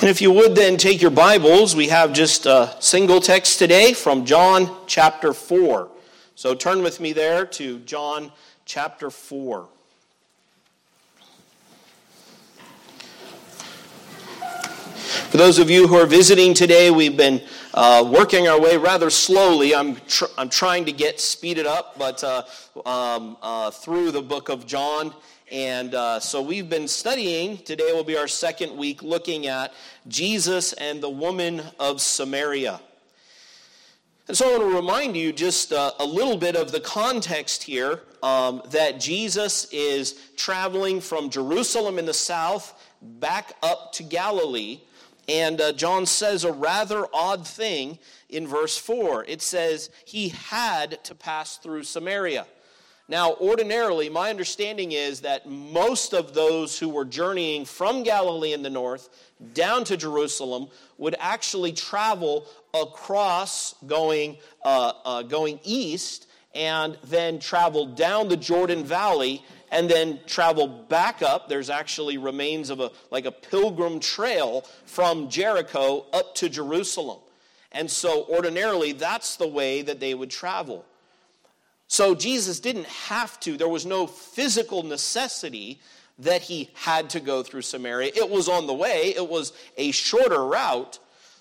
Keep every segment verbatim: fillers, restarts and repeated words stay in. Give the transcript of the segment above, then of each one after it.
And if you would then take your Bibles, we have just a single text today from John chapter four. So turn with me there to John chapter four. For those of you who are visiting today, we've been uh, working our way rather slowly. I'm tr- I'm trying to get speeded up, but uh, um, uh, through the book of John. And uh, so we've been studying, today will be our second week, looking at Jesus and the woman of Samaria. And so I want to remind you just uh, a little bit of the context here, um, that Jesus is traveling from Jerusalem in the south back up to Galilee. And uh, John says a rather odd thing in verse four. It says, he had to pass through Samaria. Now, ordinarily, my understanding is that most of those who were journeying from Galilee in the north down to Jerusalem would actually travel across, going uh, uh, going east, and then travel down the Jordan Valley, and then travel back up. There's actually remains of a like a pilgrim trail from Jericho up to Jerusalem. And so, ordinarily, that's the way that they would travel. So Jesus didn't have to. There was no physical necessity that he had to go through Samaria. It was on the way. It was a shorter route.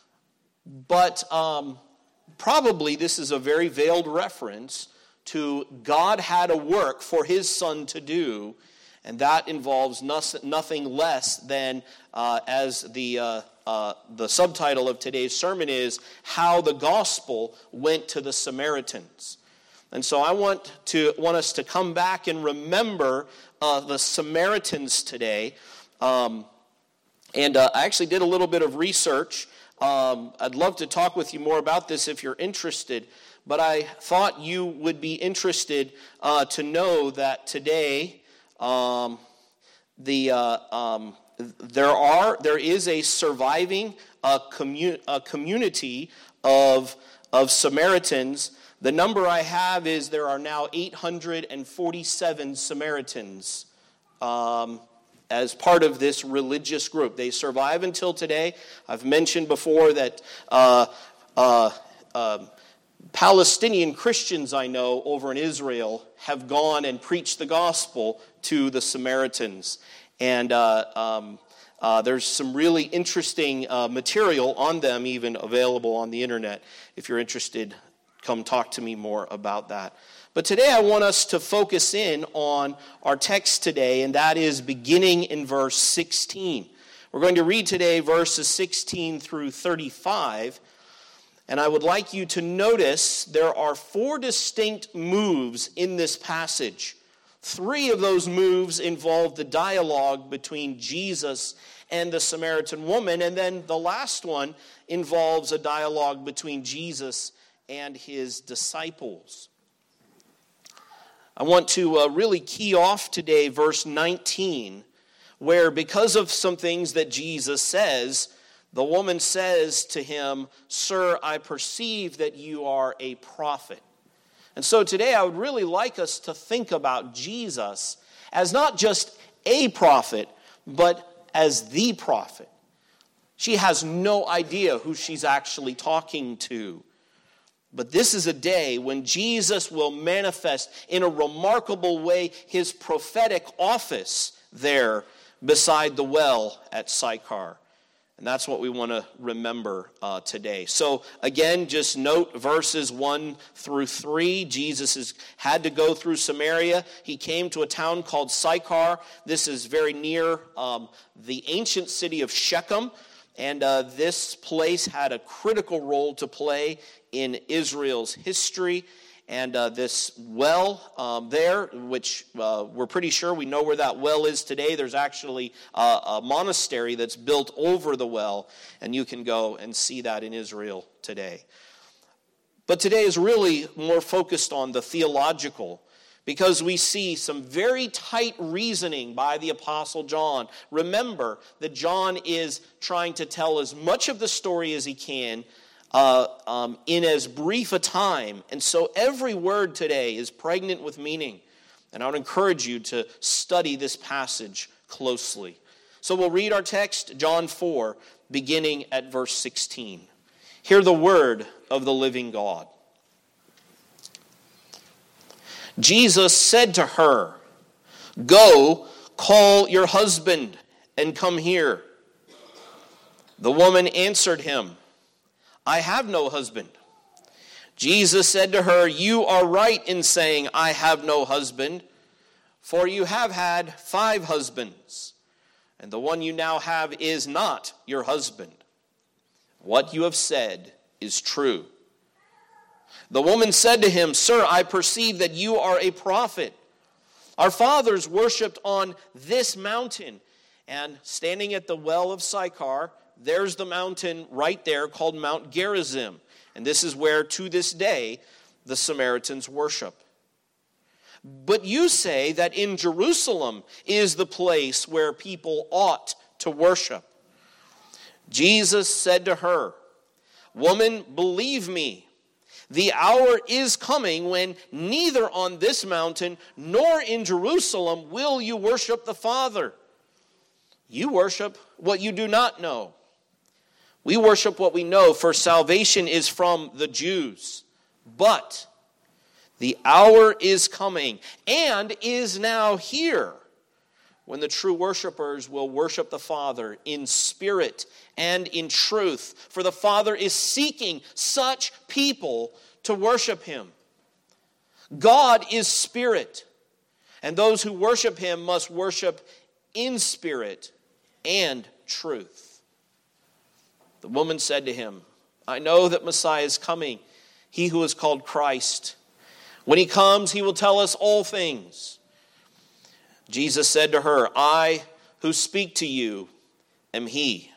But um, probably this is a very veiled reference to God had a work for his son to do, and that involves nothing less than, uh, as the uh, uh, the subtitle of today's sermon is, how the gospel went to the Samaritans. And so I want to want us to come back and remember uh, the Samaritans today. Um, and uh, I actually did a little bit of research. Um, I'd love to talk with you more about this if you're interested. But I thought you would be interested uh, to know that today um, the uh, um, there are there is a surviving uh, commu- a community of of Samaritans. The number I have is there are now eight hundred forty-seven Samaritans um, as part of this religious group. They survive until today. I've mentioned before that uh, uh, uh, Palestinian Christians I know over in Israel have gone and preached the gospel to the Samaritans. And uh, um, uh, there's some really interesting uh, material on them even available on the internet if you're interested. Come talk to me more about that. But today I want us to focus in on our text today, and that is beginning in verse sixteen. We're going to read today verses sixteen through thirty-five, and I would like you to notice there are four distinct moves in this passage. Three of those moves involve the dialogue between Jesus and the Samaritan woman, and then the last one involves a dialogue between Jesus and his disciples. I want to uh, really key off today verse nineteen, where because of some things that Jesus says, the woman says to him, "Sir, I perceive that you are a prophet." And so today I would really like us to think about Jesus as not just a prophet, but as the prophet. She has no idea who she's actually talking to. But this is a day when Jesus will manifest in a remarkable way his prophetic office there beside the well at Sychar. And that's what we want to remember uh, today. So again, just note verses one through three. Jesus has had to go through Samaria. He came to a town called Sychar. This is very near um, the ancient city of Shechem. And uh, this place had a critical role to play in Israel's history. And uh, this well um, there, which uh, we're pretty sure we know where that well is today. There's actually uh, a monastery that's built over the well. And you can go and see that in Israel today. But today is really more focused on the theological, because we see some very tight reasoning by the Apostle John. Remember that John is trying to tell as much of the story as he can uh, um, in as brief a time. And so every word today is pregnant with meaning. And I would encourage you to study this passage closely. So we'll read our text, John four, beginning at verse sixteen. Hear the word of the living God. Jesus said to her, "Go, call your husband and come here." The woman answered him, "I have no husband." Jesus said to her, "You are right in saying, 'I have no husband,' for you have had five husbands, and the one you now have is not your husband. What you have said is true." The woman said to him, "Sir, I perceive that you are a prophet. Our fathers worshipped on this mountain." And standing at the well of Sychar, there's the mountain right there called Mount Gerizim. And this is where, to this day, the Samaritans worship. "But you say that in Jerusalem is the place where people ought to worship." Jesus said to her, "Woman, believe me, the hour is coming when neither on this mountain nor in Jerusalem will you worship the Father. You worship what you do not know. We worship what we know, for salvation is from the Jews. But the hour is coming and is now here when the true worshipers will worship the Father in spirit and in truth. For the Father is seeking such people to worship him. God is spirit, and those who worship him must worship in spirit and truth." The woman said to him, "I know that Messiah is coming, he who is called Christ. When he comes, he will tell us all things." Jesus said to her, "I who speak to you am he."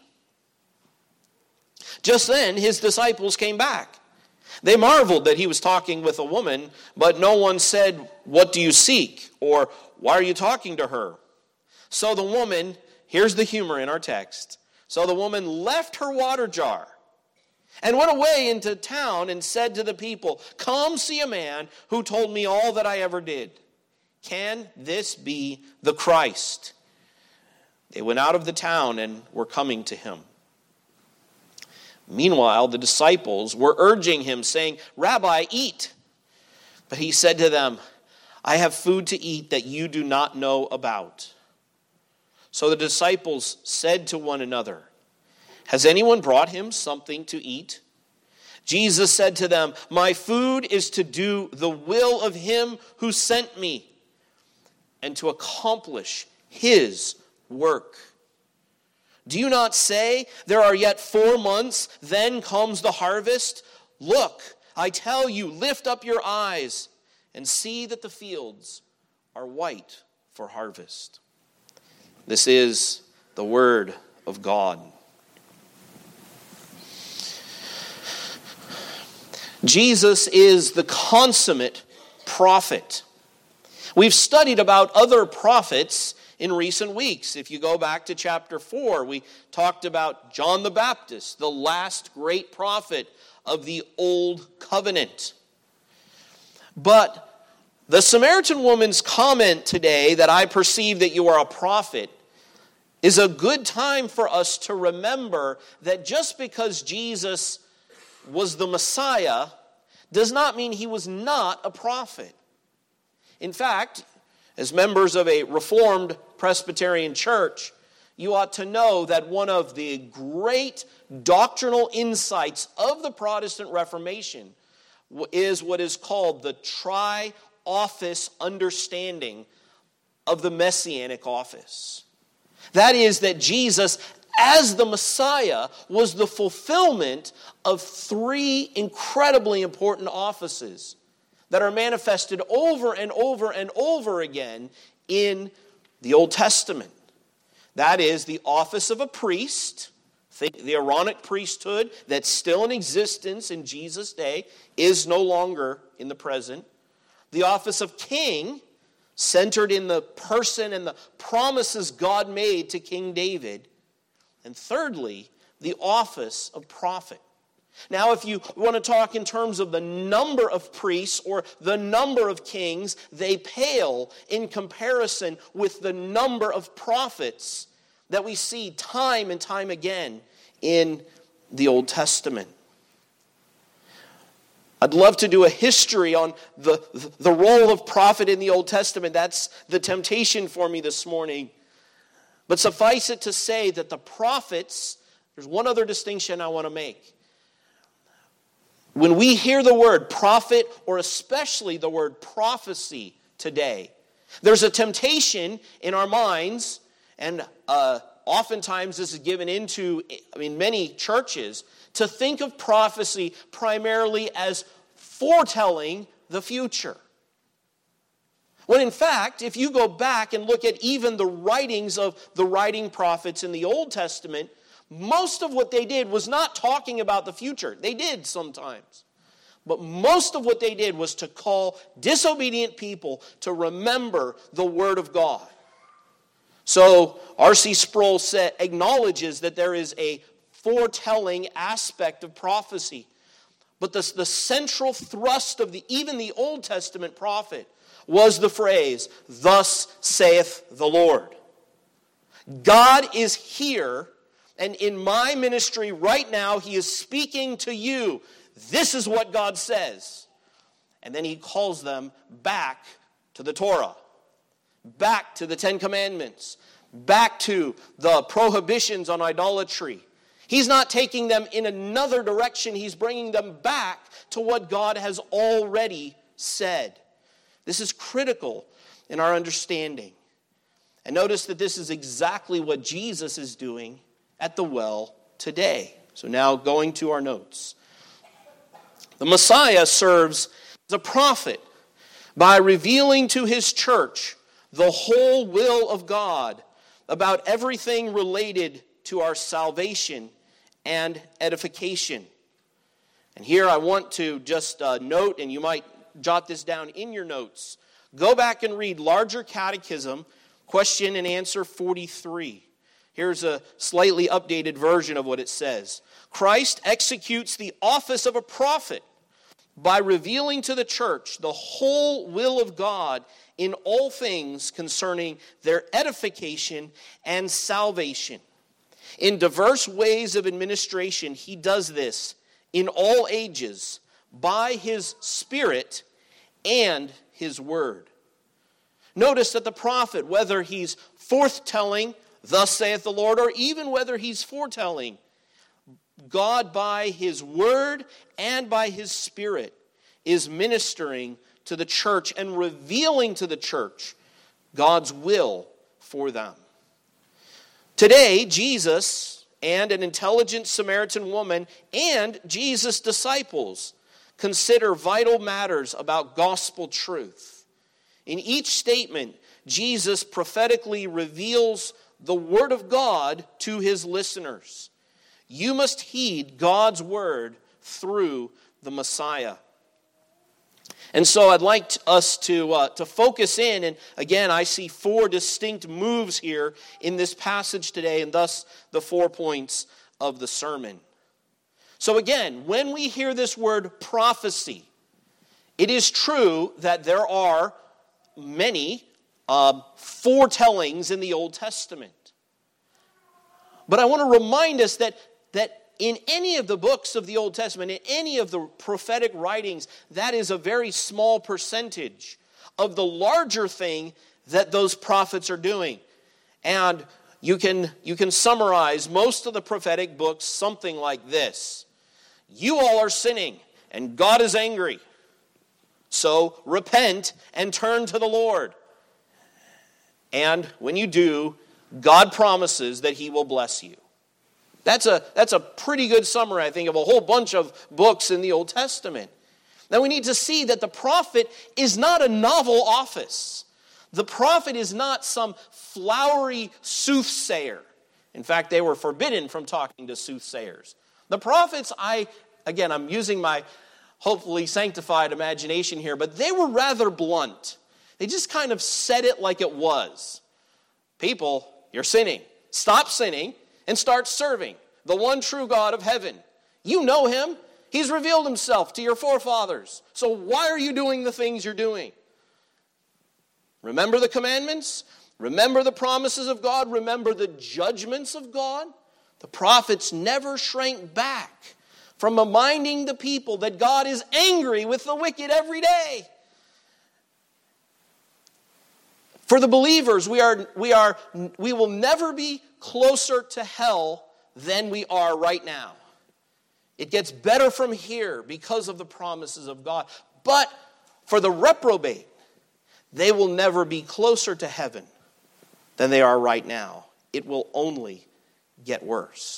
Just then his disciples came back. They marveled that he was talking with a woman, but no one said, "What do you seek?" or "Why are you talking to her?" So the woman, here's the humor in our text, so the woman left her water jar and went away into town and said to the people, "Come see a man who told me all that I ever did. Can this be the Christ?" They went out of the town and were coming to him. Meanwhile, the disciples were urging him, saying, "Rabbi, eat." But he said to them, "I have food to eat that you do not know about." So the disciples said to one another, "Has anyone brought him something to eat?" Jesus said to them, "My food is to do the will of him who sent me and to accomplish his work. Do you not say, 'There are yet four months, then comes the harvest'? Look, I tell you, lift up your eyes and see that the fields are white for harvest." This is the word of God. Jesus is the consummate prophet. We've studied about other prophets in recent weeks. If you go back to chapter four, we talked about John the Baptist, the last great prophet of the Old Covenant. But the Samaritan woman's comment today that "I perceive that you are a prophet" is a good time for us to remember that just because Jesus was the Messiah does not mean he was not a prophet. In fact, as members of a Reformed Presbyterian church, you ought to know that one of the great doctrinal insights of the Protestant Reformation is what is called the tri-office understanding of the Messianic office. That is, that Jesus, as the Messiah, was the fulfillment of three incredibly important offices that are manifested over and over and over again in the Old Testament. That is the office of a priest. Think the Aaronic priesthood that's still in existence in Jesus' day is no longer in the present. The office of king, centered in the person and the promises God made to King David. And thirdly, the office of prophet. Now, if you want to talk in terms of the number of priests or the number of kings, they pale in comparison with the number of prophets that we see time and time again in the Old Testament. I'd love to do a history on the, the role of prophet in the Old Testament. That's the temptation for me this morning. But suffice it to say that the prophets, there's one other distinction I want to make. When we hear the word prophet, or especially the word prophecy today, there's a temptation in our minds, and uh, oftentimes this is given into, I mean, many churches, to think of prophecy primarily as foretelling the future. When in fact, if you go back and look at even the writings of the writing prophets in the Old Testament, most of what they did was not talking about the future. They did sometimes. But most of what they did was to call disobedient people to remember the Word of God. So R C Sproul said, acknowledges that there is a foretelling aspect of prophecy. But the, the central thrust of the even the Old Testament prophet was the phrase, "Thus saith the Lord." God is here, and in my ministry right now, He is speaking to you. This is what God says. And then He calls them back to the Torah, back to the Ten Commandments, back to the prohibitions on idolatry. He's not taking them in another direction. He's bringing them back to what God has already said. This is critical in our understanding. And notice that this is exactly what Jesus is doing at the well today. So now going to our notes. The Messiah serves as a prophet by revealing to his church the whole will of God about everything related to our salvation and edification. And here I want to just uh, note, and you might jot this down in your notes. Go back and read Larger Catechism, question and answer forty-three. Here's a slightly updated version of what it says. Christ executes the office of a prophet by revealing to the church the whole will of God in all things concerning their edification and salvation. In diverse ways of administration, he does this in all ages by his Spirit and his word. Notice that the prophet, whether he's forthtelling, thus saith the Lord, or even whether he's foretelling, God by his word and by his Spirit is ministering to the church and revealing to the church God's will for them. Today, Jesus and an intelligent Samaritan woman and Jesus' disciples consider vital matters about gospel truth. In each statement, Jesus prophetically reveals the word of God to his listeners. You must heed God's word through the Messiah. And so I'd like us to, uh, to focus in, and again, I see four distinct moves here in this passage today, and thus the four points of the sermon. So again, when we hear this word prophecy, it is true that there are many uh, foretellings in the Old Testament. But I want to remind us that, that in any of the books of the Old Testament, in any of the prophetic writings, that is a very small percentage of the larger thing that those prophets are doing. And you can, you can summarize most of the prophetic books something like this. You all are sinning, and God is angry. So repent and turn to the Lord. And when you do, God promises that he will bless you. That's a, that's a pretty good summary, I think, of a whole bunch of books in the Old Testament. Now we need to see that the prophet is not a novel office. The prophet is not some flowery soothsayer. In fact, they were forbidden from talking to soothsayers. The prophets, I, again, I'm using my hopefully sanctified imagination here, but they were rather blunt. They just kind of said it like it was. People, you're sinning. Stop sinning and start serving the one true God of heaven. You know him. He's revealed himself to your forefathers. So why are you doing the things you're doing? Remember the commandments. Remember the promises of God. Remember the judgments of God. The prophets never shrank back from reminding the people that God is angry with the wicked every day. For the believers, we are we are we will never be closer to hell than we are right now. It gets better from here because of the promises of God. But for the reprobate, they will never be closer to heaven than they are right now. It will only get worse.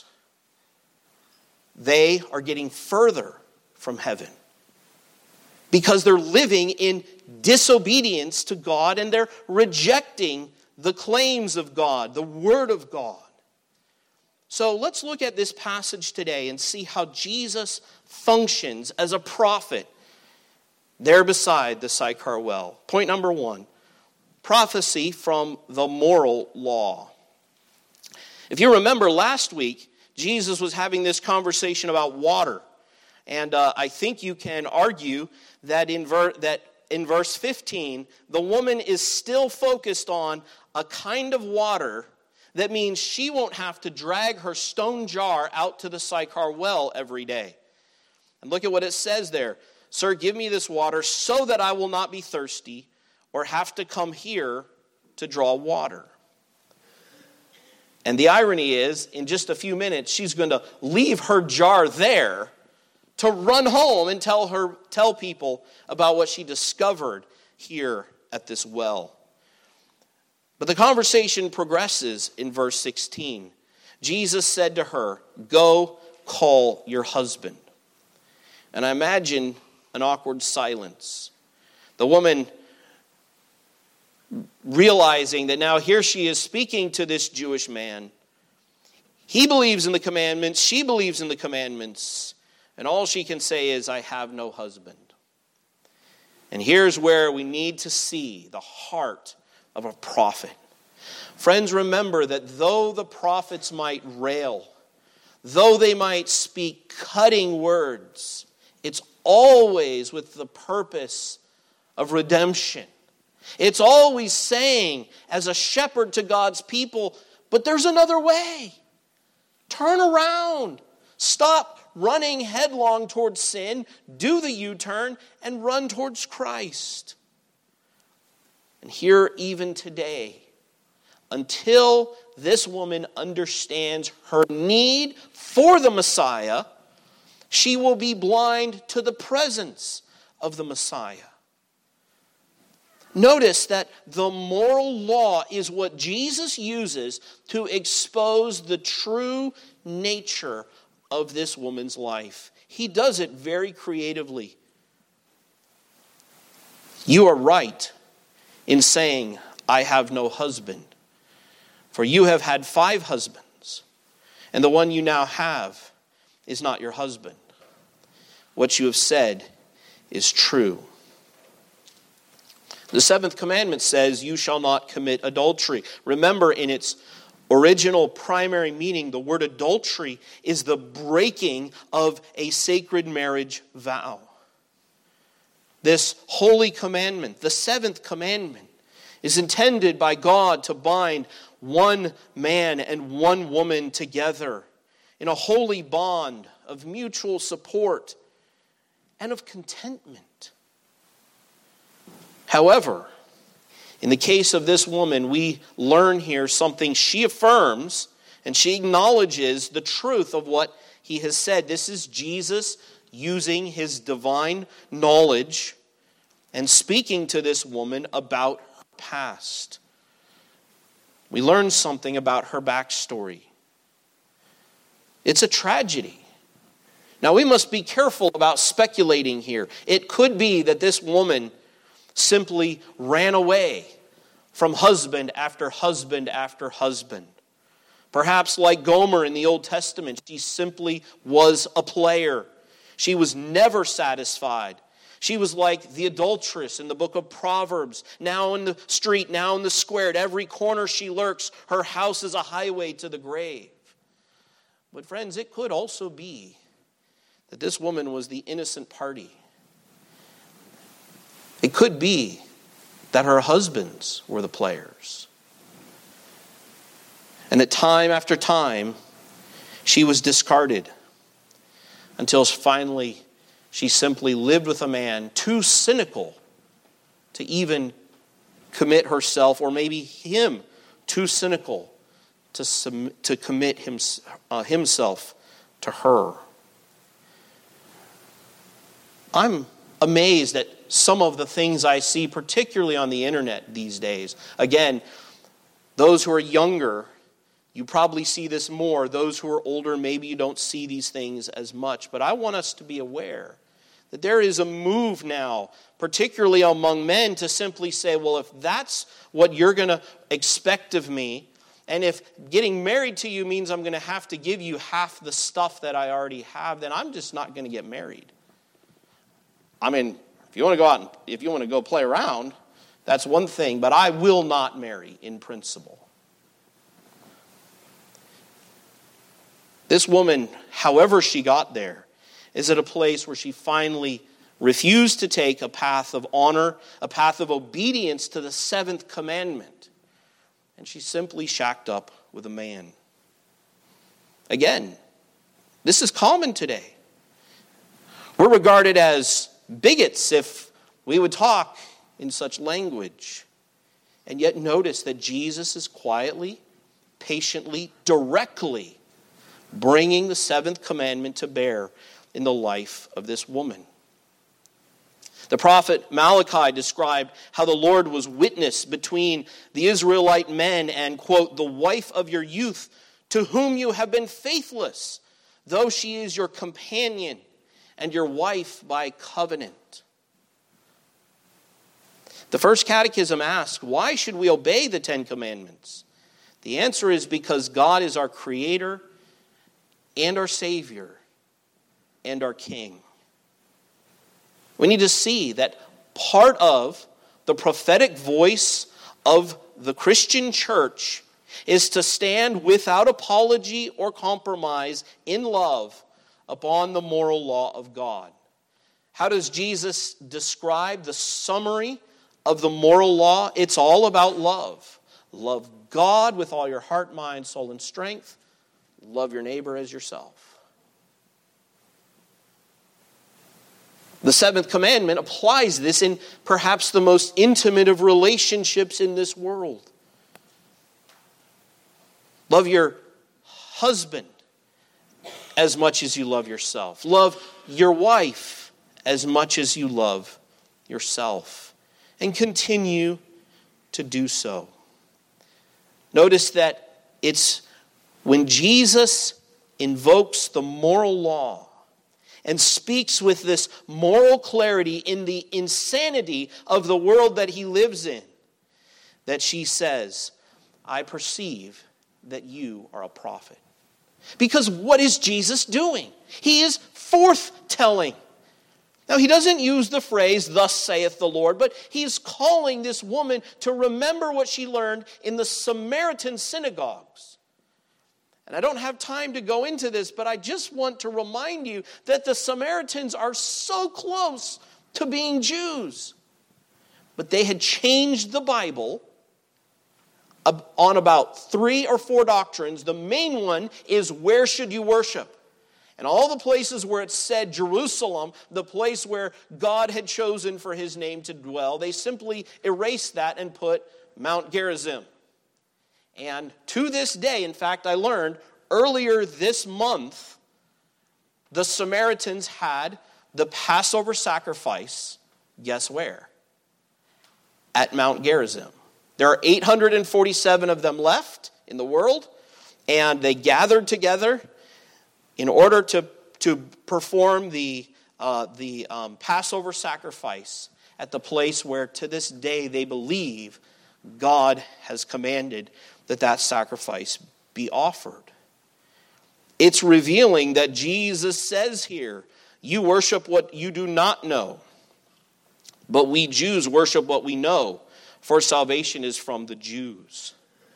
They are getting further from heaven because they're living in disobedience to God and they're rejecting the claims of God, the Word of God. So let's look at this passage today and see how Jesus functions as a prophet there beside the Sychar well. Point number one, prophecy from the moral law. If you remember last week, Jesus was having this conversation about water. And uh, I think you can argue that in, ver- that in verse fifteen, the woman is still focused on a kind of water that means she won't have to drag her stone jar out to the Sychar well every day. And look at what it says there. Sir, give me this water so that I will not be thirsty or have to come here to draw water. And the irony is, in just a few minutes, she's going to leave her jar there to run home and tell her, tell people about what she discovered here at this well. But the conversation progresses in verse sixteen. Jesus said to her, "Go call your husband." And I imagine an awkward silence. The woman, realizing that now here she is speaking to this Jewish man. He believes in the commandments. She believes in the commandments. And all she can say is, "I have no husband." And here's where we need to see the heart of a prophet. Friends, remember that though the prophets might rail, though they might speak cutting words, it's always with the purpose of redemption. It's always saying, as a shepherd to God's people, but there's another way. Turn around. Stop running headlong towards sin. Do the U-turn and run towards Christ. And here, even today, until this woman understands her need for the Messiah, she will be blind to the presence of the Messiah. Notice that the moral law is what Jesus uses to expose the true nature of this woman's life. He does it very creatively. You are right in saying, "I have no husband. For you have had five husbands, and the one you now have is not your husband. What you have said is true." The seventh commandment says, "You shall not commit adultery." Remember, in its original primary meaning, the word adultery is the breaking of a sacred marriage vow. This holy commandment, the seventh commandment, is intended by God to bind one man and one woman together in a holy bond of mutual support and of contentment. However, in the case of this woman, we learn here something she affirms, and she acknowledges the truth of what he has said. This is Jesus using his divine knowledge and speaking to this woman about her past. We learn something about her backstory. It's a tragedy. Now, we must be careful about speculating here. It could be that this woman simply ran away from husband after husband after husband. Perhaps like Gomer in the Old Testament, she simply was a player. She was never satisfied. She was like the adulteress in the book of Proverbs. Now in the street, now in the square, at every corner she lurks. Her house is a highway to the grave. But friends, it could also be that this woman was the innocent party. It could be that her husbands were the players. And that time after time, She was discarded until finally she simply lived with a man too cynical to even commit herself, or maybe him too cynical to, sum, to commit him, uh, himself to her. I'm amazed at some of the things I see, particularly on the internet these days. Again, those who are younger, you probably see this more. Those who are older, maybe you don't see these things as much. But I want us to be aware that there is a move now, particularly among men, to simply say, well, if that's what you're going to expect of me, and if getting married to you means I'm going to have to give you half the stuff that I already have, then I'm just not going to get married. I mean, if you want to go out and if you want to go play around, that's one thing, but I will not marry in principle. This woman, however she got there, is at a place where she finally refused to take a path of honor, a path of obedience to the seventh commandment. And she simply shacked up with a man. Again, this is common today. We're regarded as bigots if we would talk in such language. And yet notice that Jesus is quietly, patiently, directly bringing the seventh commandment to bear in the life of this woman. The prophet Malachi described how the Lord was witness between the Israelite men and, quote, the wife of your youth, to whom you have been faithless, though she is your companion and your wife by covenant. The First Catechism asks, why should we obey the Ten Commandments? The answer is because God is our Creator and our Savior and our King. We need to see that part of the prophetic voice of the Christian church is to stand without apology or compromise in love upon the moral law of God. How does Jesus describe the summary of the moral law? It's all about love. Love God with all your heart, mind, soul, and strength. Love your neighbor as yourself. The seventh commandment applies this in perhaps the most intimate of relationships in this world. Love your husband as much as you love yourself. Love your wife as much as you love yourself. And continue to do so. Notice that it's when Jesus invokes the moral law and speaks with this moral clarity in the insanity of the world that he lives in, that she says, I perceive that you are a prophet. Because what is Jesus doing? He is forth-telling. Now, he doesn't use the phrase, thus saith the Lord, but he's calling this woman to remember what she learned in the Samaritan synagogues. And I don't have time to go into this, but I just want to remind you that the Samaritans are so close to being Jews. But they had changed the Bible on about three or four doctrines. The main one is, where should you worship? And all the places where it said Jerusalem, the place where God had chosen for his name to dwell, they simply erased that and put Mount Gerizim. And to this day, in fact, I learned earlier this month, the Samaritans had the Passover sacrifice, guess where? At Mount Gerizim. There are eight hundred forty-seven of them left in the world, and they gathered together in order to, to perform the, uh, the um, Passover sacrifice at the place where to this day they believe God has commanded that that sacrifice be offered. It's revealing that Jesus says here, you worship what you do not know, but we Jews worship what we know, for salvation is from the Jews.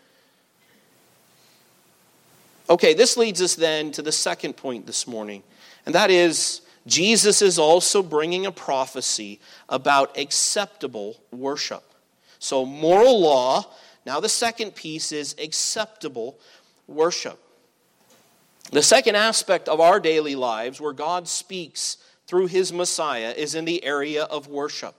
Okay, this leads us then to the second point this morning, and that is Jesus is also bringing a prophecy about acceptable worship. So moral law. Now the second piece is acceptable worship. The second aspect of our daily lives where God speaks through his Messiah is in the area of worship.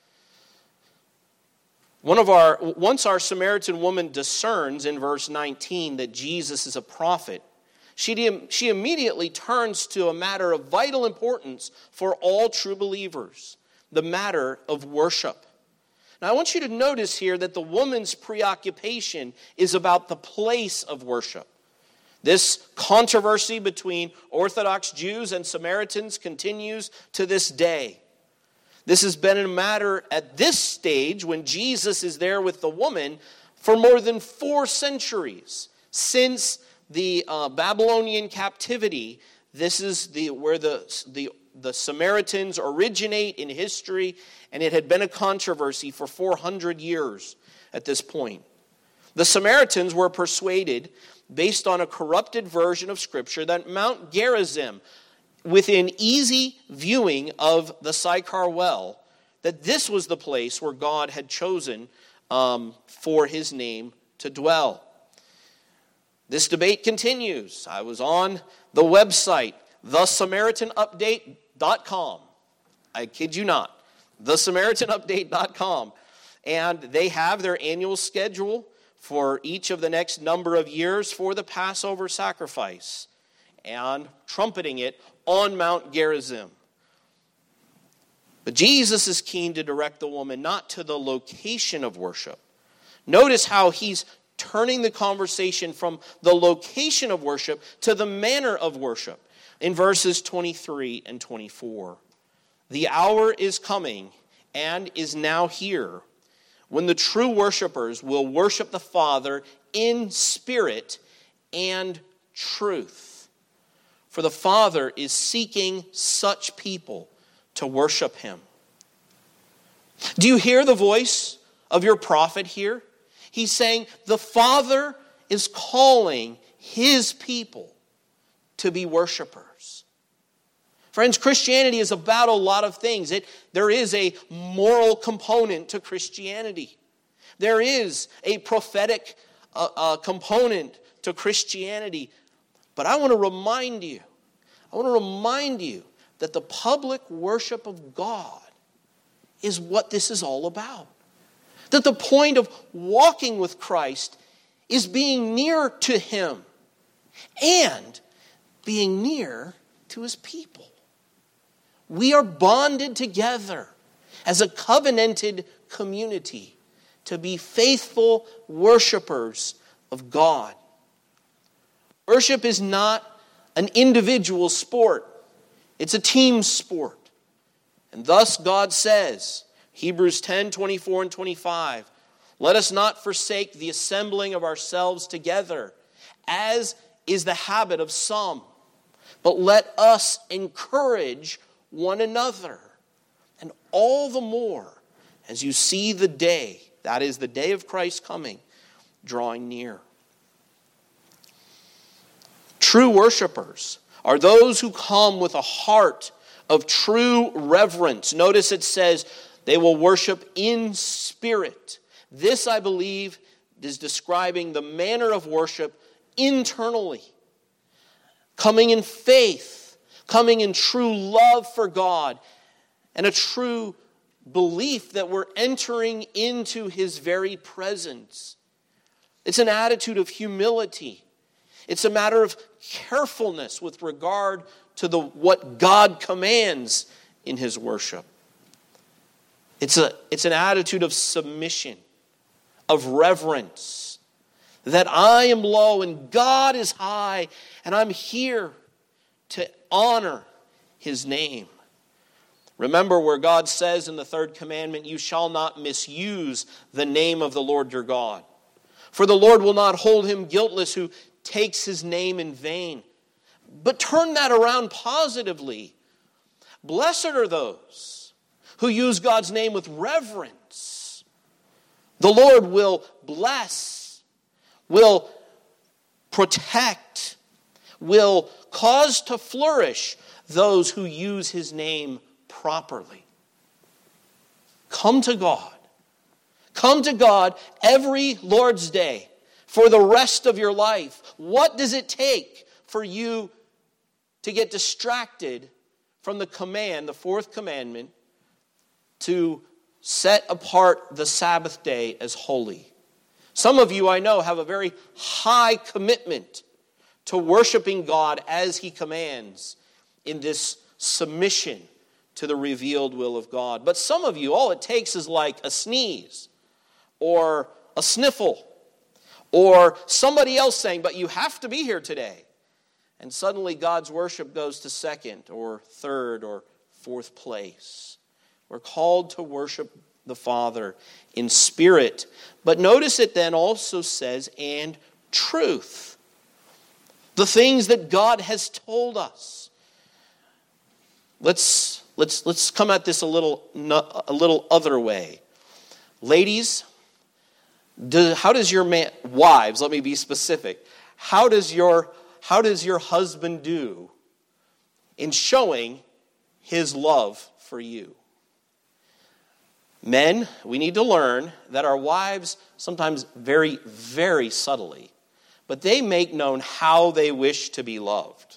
One of our, once our Samaritan woman discerns in verse nineteen that Jesus is a prophet, she, she immediately turns to a matter of vital importance for all true believers, the matter of worship. Now I want you to notice here that the woman's preoccupation is about the place of worship. This controversy between Orthodox Jews and Samaritans continues to this day. This has been a matter at this stage when Jesus is there with the woman for more than four centuries. Since the uh, Babylonian captivity, this is the where the, the, the Samaritans originate in history, and it had been a controversy for four hundred years at this point. The Samaritans were persuaded, based on a corrupted version of Scripture, that Mount Gerizim, within easy viewing of the Sychar well, that this was the place where God had chosen um, for his name to dwell. This debate continues. I was on the website, the samaritan update dot com. I kid you not, the samaritan update dot com. And they have their annual schedule for each of the next number of years for the Passover sacrifice, and trumpeting it on Mount Gerizim. But Jesus is keen to direct the woman not to the location of worship. Notice how he's turning the conversation from the location of worship to the manner of worship in verses twenty-three and twenty-four. The hour is coming and is now here when the true worshipers will worship the Father in spirit and truth. For the Father is seeking such people to worship him. Do you hear the voice of your prophet here? He's saying the Father is calling his people to be worshipers. Friends, Christianity is about a lot of things. It, there is a moral component to Christianity. There is a prophetic uh, uh, component to Christianity. But I want to remind you, I want to remind you that the public worship of God is what this is all about. That the point of walking with Christ is being near to him and being near to his people. We are bonded together as a covenanted community to be faithful worshipers of God. Worship is not an individual sport. It's a team sport. And thus God says, Hebrews ten, twenty-four and twenty-five, let us not forsake the assembling of ourselves together, as is the habit of some, but let us encourage one another, and all the more as you see the day, that is the day of Christ coming, drawing near. True worshipers are those who come with a heart of true reverence. Notice it says they will worship in spirit. This, I believe, is describing the manner of worship internally. Coming in faith, coming in true love for God, and a true belief that we're entering into his very presence. It's an attitude of humility. It's a matter of carefulness with regard to the what God commands in his worship. It's a it's an attitude of submission, of reverence, that I am low and God is high, and I'm here to honor his name. Remember where God says in the third commandment, you shall not misuse the name of the Lord your God. For the Lord will not hold him guiltless who takes his name in vain. But turn that around positively. Blessed are those who use God's name with reverence. The Lord will bless, will protect, will cause to flourish those who use his name properly. Come to God. Come to God every Lord's Day for the rest of your life. What does it take for you to get distracted from the command, the fourth commandment, to set apart the Sabbath day as holy. Some of you, I know, have a very high commitment to worshiping God as He commands in this submission to the revealed will of God. But some of you, all it takes is like a sneeze or a sniffle or somebody else saying, but you have to be here today. And suddenly God's worship goes to second or third or fourth place. We're called to worship the Father in spirit. But notice it then also says, and truth. The things that God has told us. Let's let's let's come at this a little a little other way. Ladies, do, how does your man wives, let me be specific. How does your how does your husband do in showing his love for you? Men, we need to learn that our wives sometimes very, very subtly, but they make known how they wish to be loved.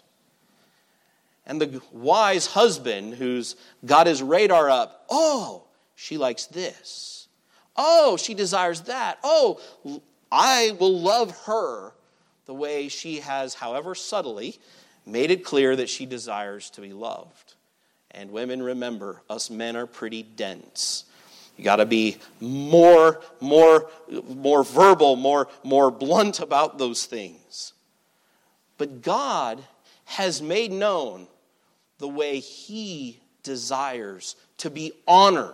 And the wise husband who's got his radar up, oh, she likes this. Oh, she desires that. Oh, I will love her the way she has, however subtly, made it clear that she desires to be loved. And women, remember, us men are pretty dense. You got to be more, more, more verbal, more, more blunt about those things. But God has made known the way He desires to be honored,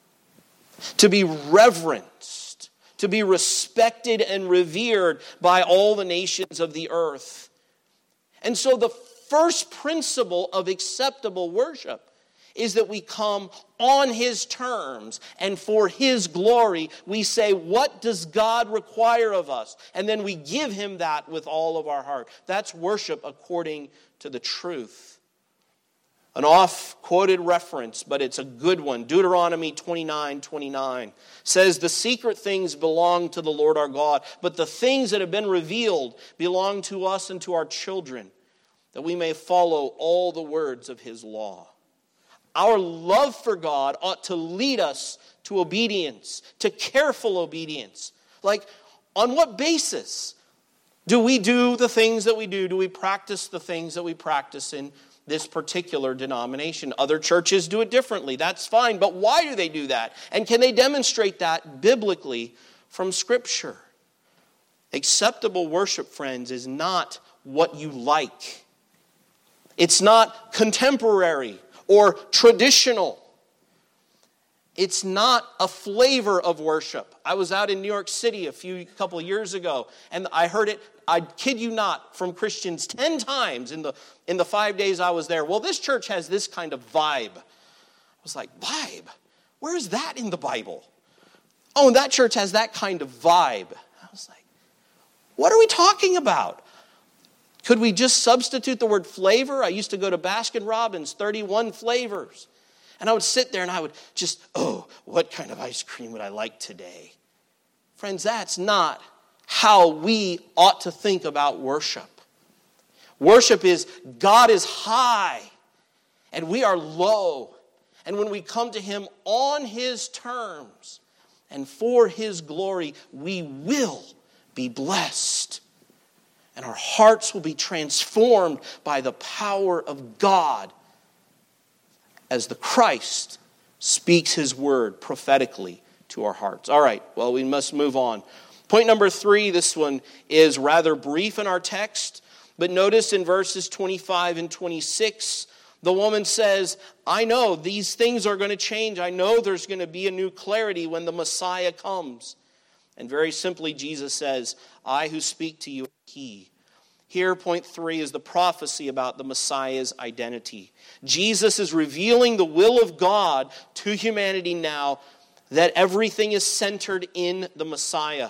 to be reverenced, to be respected and revered by all the nations of the earth. And so the first principle of acceptable worship is that we come on His terms, and for His glory, we say, what does God require of us? And then we give Him that with all of our heart. That's worship according to the truth. An oft-quoted reference, but it's a good one. Deuteronomy twenty-nine twenty-nine says, the secret things belong to the Lord our God, but the things that have been revealed belong to us and to our children, that we may follow all the words of His law. Our love for God ought to lead us to obedience, to careful obedience. Like, on what basis do we do the things that we do? Do we practice the things that we practice in this particular denomination? Other churches do it differently. That's fine. But why do they do that? And can they demonstrate that biblically from Scripture? Acceptable worship, friends, is not what you like. It's not contemporary or traditional. It's not a flavor of worship. I was out in New York City a few couple of years ago, and I heard it, I kid you not, from Christians ten times in the in the five days I was there. Well, this church has this kind of vibe. I was like, vibe? Where is that in the Bible? Oh, and that church has that kind of vibe. I was like, what are we talking about? Could we just substitute the word flavor? I used to go to Baskin Robbins, thirty-one flavors. And I would sit there and I would just, oh, what kind of ice cream would I like today? Friends, that's not how we ought to think about worship. Worship is God is high and we are low. And when we come to Him on His terms and for His glory, we will be blessed. And our hearts will be transformed by the power of God as the Christ speaks His word prophetically to our hearts. All right, well, we must move on. Point number three, this one is rather brief in our text, but notice in verses twenty-five and twenty-six, the woman says, I know these things are going to change. I know there's going to be a new clarity when the Messiah comes. And very simply, Jesus says, I who speak to you am He. Here, point three is the prophecy about the Messiah's identity. Jesus is revealing the will of God to humanity now, that everything is centered in the Messiah.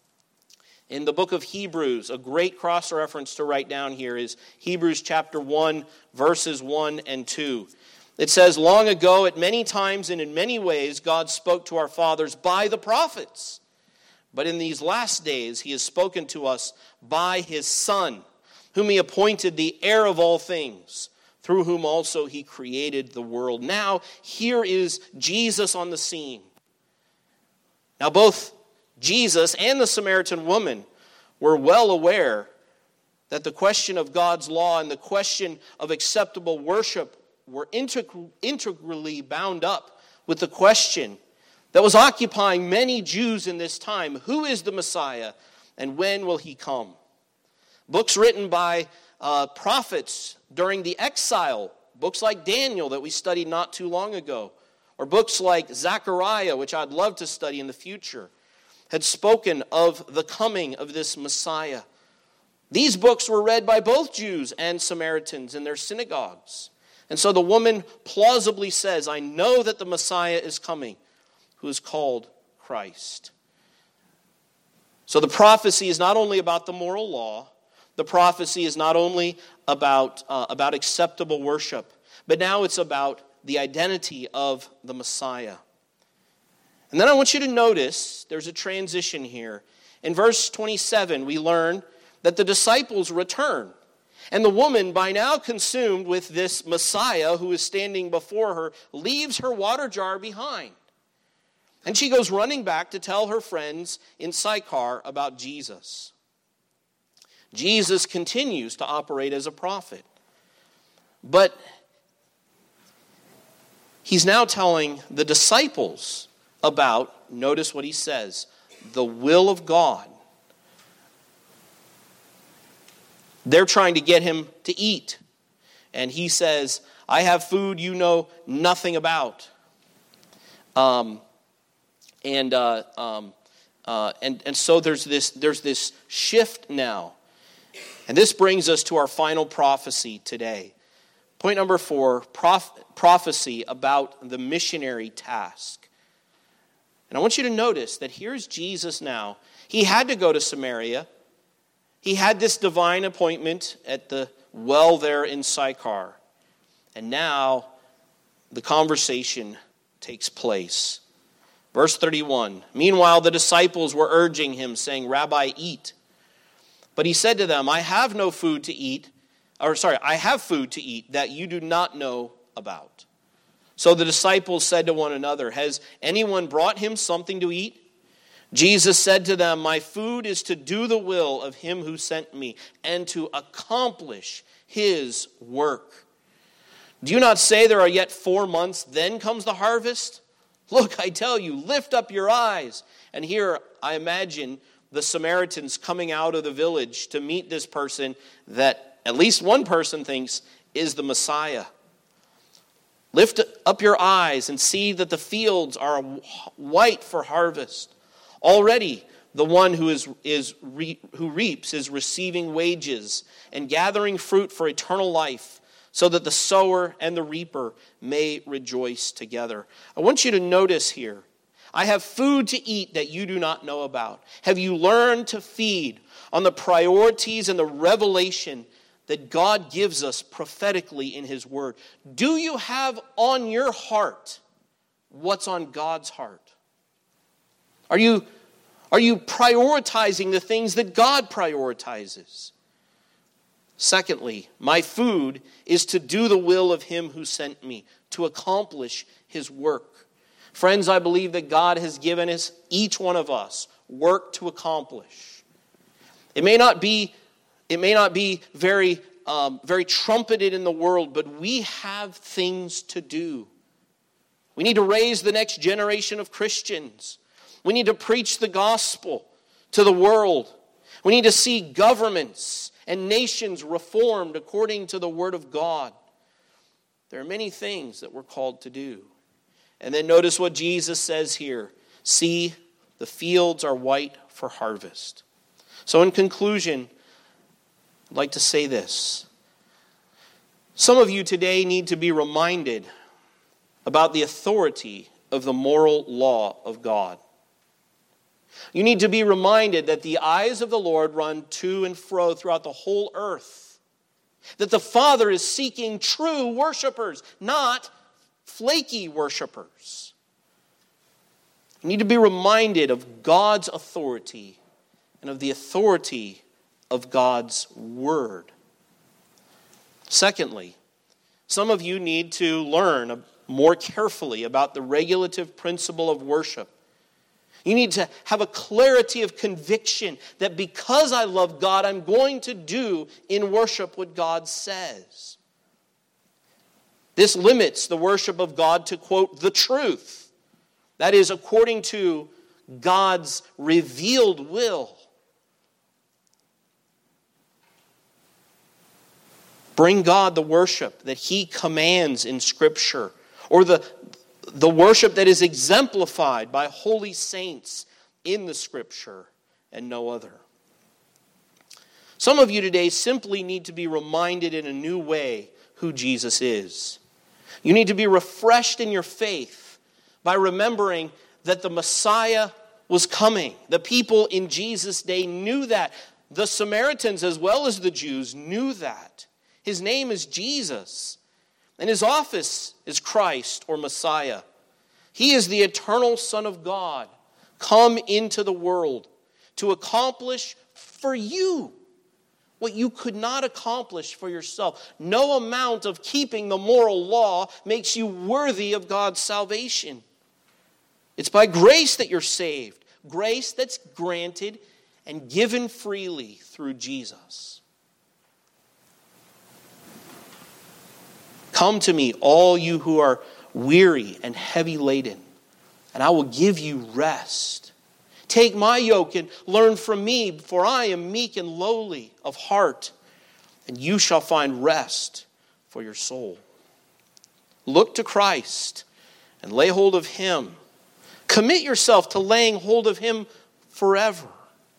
In the book of Hebrews, a great cross-reference to write down here is Hebrews chapter one, verses one and two. It says, long ago, at many times and in many ways, God spoke to our fathers by the prophets. But in these last days, He has spoken to us by His Son, whom he appointed the heir of all things, through whom also he created the world. Now, here is Jesus on the scene. Now, both Jesus and the Samaritan woman were well aware that the question of God's law and the question of acceptable worship were integ- integrally bound up with the question that was occupying many Jews in this time: who is the Messiah and when will he come? Books written by uh, prophets during the exile, books like Daniel that we studied not too long ago, or books like Zechariah, which I'd love to study in the future, had spoken of the coming of this Messiah. These books were read by both Jews and Samaritans in their synagogues. And so the woman plausibly says, I know that the Messiah is coming, who is called Christ. So the prophecy is not only about the moral law, the prophecy is not only about, uh, about acceptable worship, but now it's about the identity of the Messiah. And then I want you to notice there's a transition here. In verse twenty-seven, we learn that the disciples return. And the woman, by now consumed with this Messiah who is standing before her, leaves her water jar behind. And she goes running back to tell her friends in Sychar about Jesus. Jesus continues to operate as a prophet. But he's now telling the disciples about, notice what he says, the will of God. They're trying to get him to eat. And he says, I have food you know nothing about. Um, and, uh, um, uh, and, and so there's this, there's this shift now. And this brings us to our final prophecy today. Point number four, prof- prophecy about the missionary task. And I want you to notice that here's Jesus now. He had to go to Samaria. He had this divine appointment at the well there in Sychar. And now the conversation takes place. Verse thirty-one, meanwhile the disciples were urging him, saying, Rabbi, eat. But he said to them, I have no food to eat, or sorry, I have food to eat that you do not know about. So the disciples said to one another, has anyone brought him something to eat? Jesus said to them, my food is to do the will of him who sent me and to accomplish his work. Do you not say there are yet four months, then comes the harvest? Look, I tell you, lift up your eyes. And here I imagine the Samaritans coming out of the village to meet this person that at least one person thinks is the Messiah. Lift up your eyes and see that the fields are white for harvest. Already the one who is, is re, who reaps is receiving wages and gathering fruit for eternal life, so that the sower and the reaper may rejoice together. I want you to notice here, I have food to eat that you do not know about. Have you learned to feed on the priorities and the revelation that God gives us prophetically in his word? Do you have on your heart what's on God's heart? Are you, are you prioritizing the things that God prioritizes? Secondly, my food is to do the will of him who sent me, to accomplish his work. Friends, I believe that God has given us, each one of us, work to accomplish. It may not be, it may not be very, um, very trumpeted in the world, but we have things to do. We need to raise the next generation of Christians. We need to preach the gospel to the world. We need to see governments and nations reformed according to the word of God. There are many things that we're called to do. And then notice what Jesus says here. See, the fields are white for harvest. So in conclusion, I'd like to say this. Some of you today need to be reminded about the authority of the moral law of God. You need to be reminded that the eyes of the Lord run to and fro throughout the whole earth. That the Father is seeking true worshipers, not flaky worshipers. You need to be reminded of God's authority and of the authority of God's word. Secondly, some of you need to learn more carefully about the regulative principle of worship. You need to have a clarity of conviction that because I love God, I'm going to do in worship what God says. This limits the worship of God to, quote, the truth. That is, according to God's revealed will. Bring God the worship that He commands in Scripture, or the, the worship that is exemplified by holy saints in the Scripture and no other. Some of you today simply need to be reminded in a new way who Jesus is. You need to be refreshed in your faith by remembering that the Messiah was coming. The people in Jesus' day knew that. The Samaritans as well as the Jews knew that. His name is Jesus, and His office is Christ or Messiah. He is the eternal Son of God, come into the world to accomplish for you what you could not accomplish for yourself. No amount of keeping the moral law makes you worthy of God's salvation. It's by grace that you're saved, grace that's granted and given freely through Jesus. Come to me, all you who are weary and heavy laden, and I will give you rest. Take my yoke and learn from me, for I am meek and lowly of heart, and you shall find rest for your soul. Look to Christ and lay hold of Him. Commit yourself to laying hold of Him forever.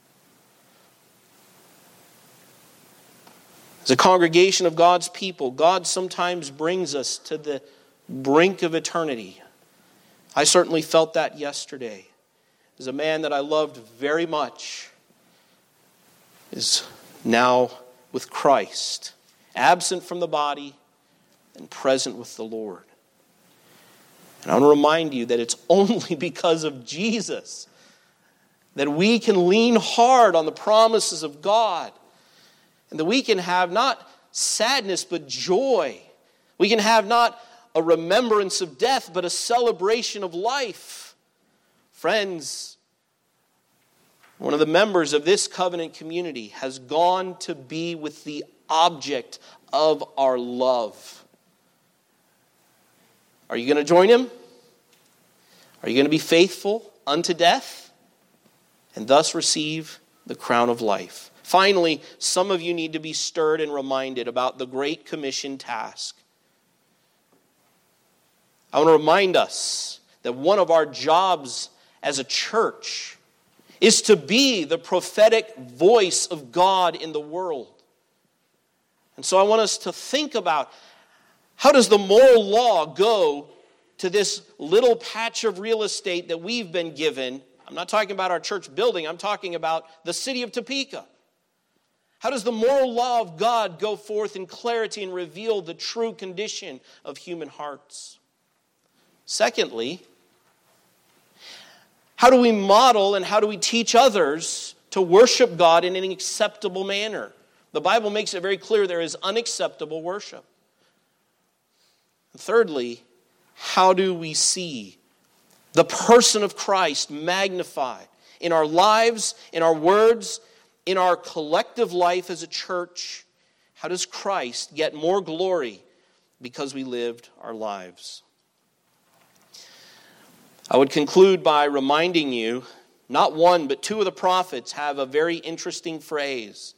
As a congregation of God's people, God sometimes brings us to the brink of eternity. I certainly felt that yesterday. As a man that I loved very much is now with Christ, absent from the body and present with the Lord. And I want to remind you that it's only because of Jesus that we can lean hard on the promises of God. And that we can have not sadness, but joy. We can have not a remembrance of death, but a celebration of life. Friends, one of the members of this covenant community has gone to be with the object of our love. Are you going to join him? Are you going to be faithful unto death and thus receive the crown of life? Finally, some of you need to be stirred and reminded about the Great Commission task. I want to remind us that one of our jobs as a church is to be the prophetic voice of God in the world. And so I want us to think about, how does the moral law go to this little patch of real estate that we've been given? I'm not talking about our church building, I'm talking about the city of Topeka. How does the moral law of God go forth in clarity and reveal the true condition of human hearts? Secondly, how do we model and how do we teach others to worship God in an acceptable manner? The Bible makes it very clear there is unacceptable worship. And thirdly, how do we see the person of Christ magnified in our lives, in our words, in our collective life as a church? How does Christ get more glory because we lived our lives? I would conclude by reminding you, not one, but two of the prophets have a very interesting phrase.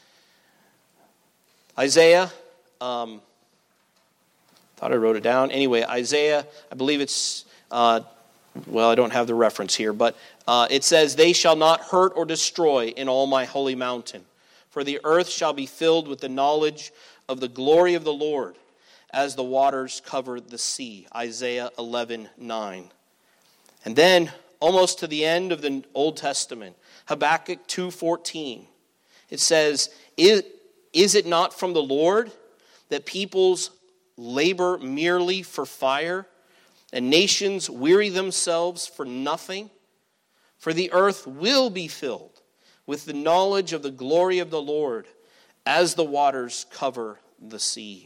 Isaiah, um, thought I wrote it down. Anyway, Isaiah, I believe it's, uh, well, I don't have the reference here, but uh, it says, "They shall not hurt or destroy in all my holy mountain, for the earth shall be filled with the knowledge of the glory of the Lord, as the waters cover the sea." Isaiah eleven nine. And then, almost to the end of the Old Testament, Habakkuk two fourteen. It says, is, is it not from the Lord that peoples labor merely for fire, and nations weary themselves for nothing? For the earth will be filled with the knowledge of the glory of the Lord, as the waters cover the sea.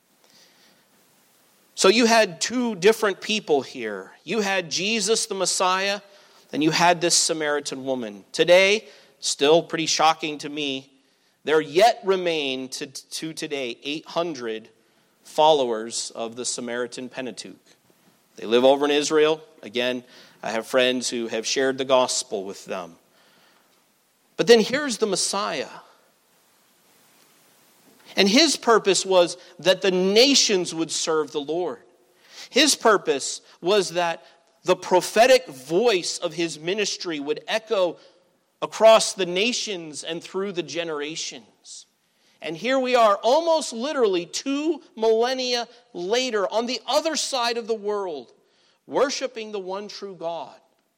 So you had two different people here. You had Jesus the Messiah, and you had this Samaritan woman. Today, still pretty shocking to me, there yet remain to, to today eight hundred followers of the Samaritan Pentateuch. They live over in Israel. Again, I have friends who have shared the gospel with them. But then here's the Messiah. And his purpose was that the nations would serve the Lord. His purpose was that the prophetic voice of his ministry would echo across the nations and through the generations. And here we are, almost literally two millennia later, on the other side of the world, worshiping the one true God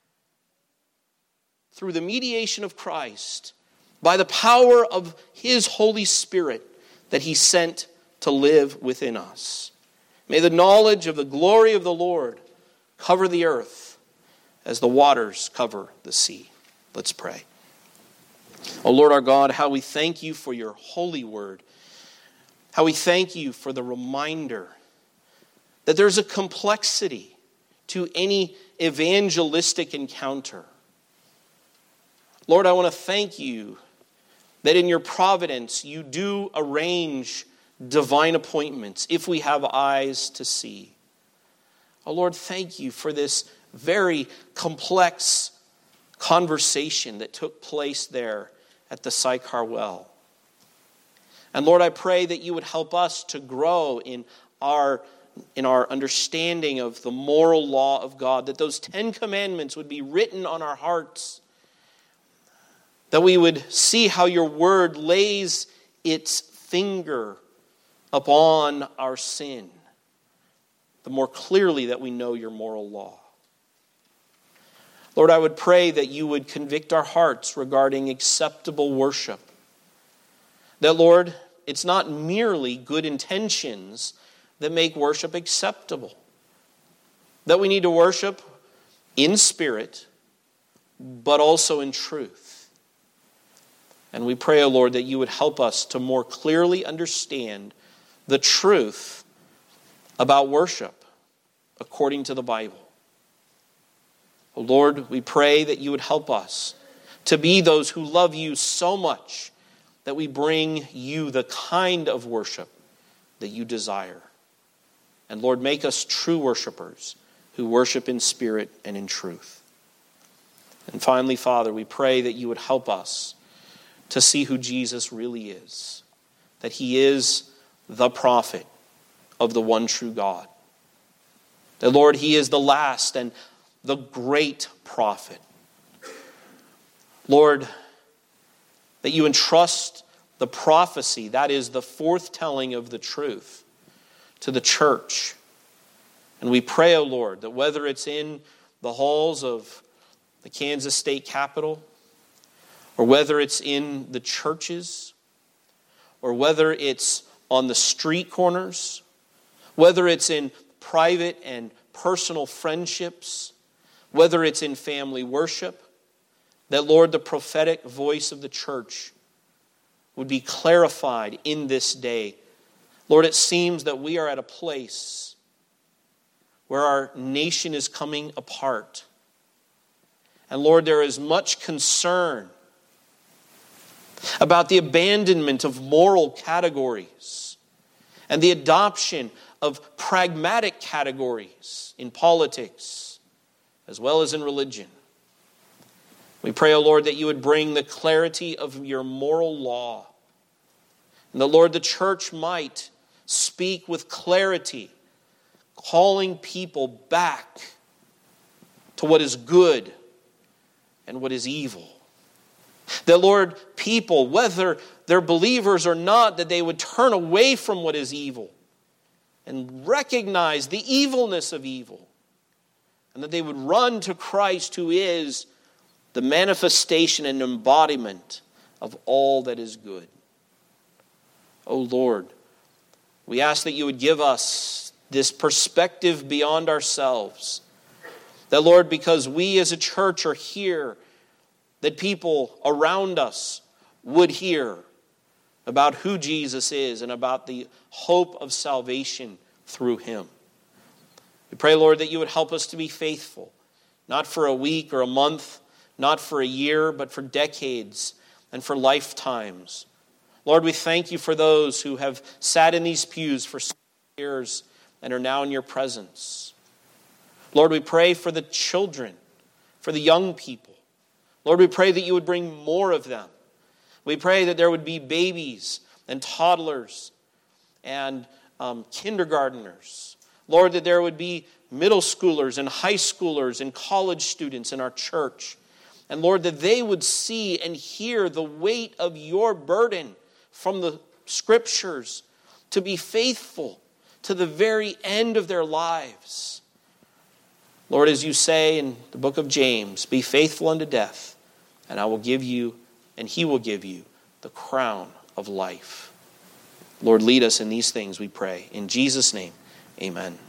through the mediation of Christ, by the power of his Holy Spirit that he sent to live within us. May the knowledge of the glory of the Lord cover the earth as the waters cover the sea. Let's pray. O Lord our God, how we thank you for your holy word. How we thank you for the reminder that there's a complexity to any evangelistic encounter. Lord, I want to thank you that in your providence you do arrange divine appointments if we have eyes to see. Oh Lord, thank you for this very complex conversation that took place there at the Sychar well. And Lord, I pray that you would help us to grow in our, in our understanding of the moral law of God, that those Ten Commandments would be written on our hearts, that we would see how your word lays its finger upon our sin, the more clearly that we know your moral law. Lord, I would pray that you would convict our hearts regarding acceptable worship. That, Lord, it's not merely good intentions that make worship acceptable. That we need to worship in spirit, but also in truth. And we pray, O Lord, that you would help us to more clearly understand the truth about worship according to the Bible. O Lord, we pray that you would help us to be those who love you so much that we bring you the kind of worship that you desire. And Lord, make us true worshipers who worship in spirit and in truth. And finally, Father, we pray that you would help us to see who Jesus really is. That he is the prophet of the one true God. That, Lord, he is the last and the great prophet. Lord, that you entrust the prophecy, that is the forthtelling of the truth, to the church. And we pray, O Lord, that whether it's in the halls of the Kansas State Capitol, or whether it's in the churches, or whether it's on the street corners, whether it's in private and personal friendships, whether it's in family worship, that, Lord, the prophetic voice of the church would be clarified in this day. Lord, it seems that we are at a place where our nation is coming apart. And Lord, there is much concern about the abandonment of moral categories and the adoption of pragmatic categories in politics as well as in religion. We pray, O Lord, that you would bring the clarity of your moral law. And the Lord, the church might speak with clarity, calling people back to what is good and what is evil. That, Lord, people, whether they're believers or not, that they would turn away from what is evil and recognize the evilness of evil. And that they would run to Christ, who is the manifestation and embodiment of all that is good. O Lord, we ask that you would give us this perspective beyond ourselves. That, Lord, because we as a church are here, that people around us would hear about who Jesus is and about the hope of salvation through him. We pray, Lord, that you would help us to be faithful, not for a week or a month, not for a year, but for decades and for lifetimes. Lord, we thank you for those who have sat in these pews for years and are now in your presence. Lord, we pray for the children, for the young people. Lord, we pray that you would bring more of them. We pray that there would be babies and toddlers and um, kindergartners. Lord, that there would be middle schoolers and high schoolers and college students in our church. And Lord, that they would see and hear the weight of your burden from the Scriptures to be faithful to the very end of their lives. Lord, as you say in the book of James, be faithful unto death, and I will give you, and he will give you, the crown of life. Lord, lead us in these things, we pray. In Jesus' name, amen.